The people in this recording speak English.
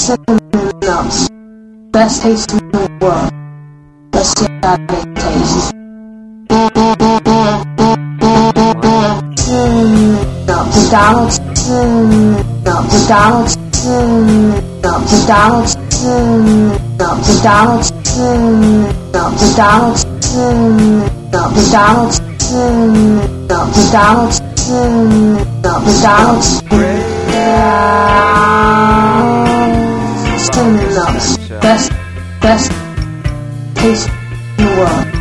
nuts. Best taste in the world. Let's see how they taste. McDonald's. McDonald's. McDonald's. McDonald's. McDonald's. McDonald's. McDonald's. McDonald's. Best taste in the world.